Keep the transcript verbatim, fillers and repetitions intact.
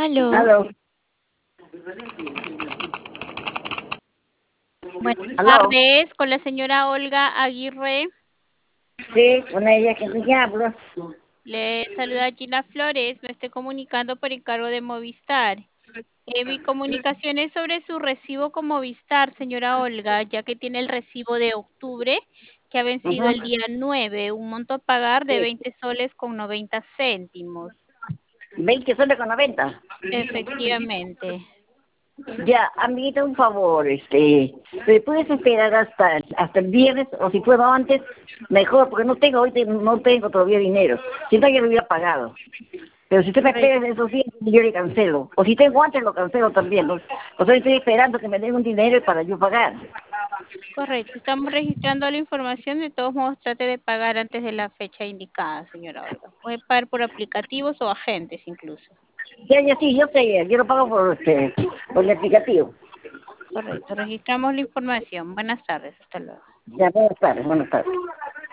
Aló. Aló. Buenas Aló. tardes, con la señora Olga Aguirre. Sí, con ella que te hablo. Le saluda Gina Flores. Me estoy comunicando por encargo de Movistar. Eh, mi comunicación es sobre su recibo con Movistar, señora Olga, ya que tiene el recibo de octubre que ha vencido Ujú. el día nueve, un monto a pagar de Sí. veinte soles con noventa céntimos. veinte soles con noventa. Efectivamente. Ya, amiguita, un favor, este, ¿me puedes esperar hasta, hasta el viernes o si puedo antes? Mejor, porque no tengo, ahorita no tengo todavía dinero. Si no, ya lo hubiera pagado. Pero si usted me Correcto. espera en esos días, yo le cancelo. O si tengo antes, lo cancelo también. ¿No? O sea, estoy esperando que me den un dinero para yo pagar. Correcto, estamos registrando la información. De todos modos, trate de pagar antes de la fecha indicada, señora Olga. Puede pagar por aplicativos o agentes incluso. Ya, ya, sí, yo sé, yo lo pago por, este, por el aplicativo. Correcto, registramos la información. Buenas tardes, hasta luego. Ya, buenas tardes, buenas tardes.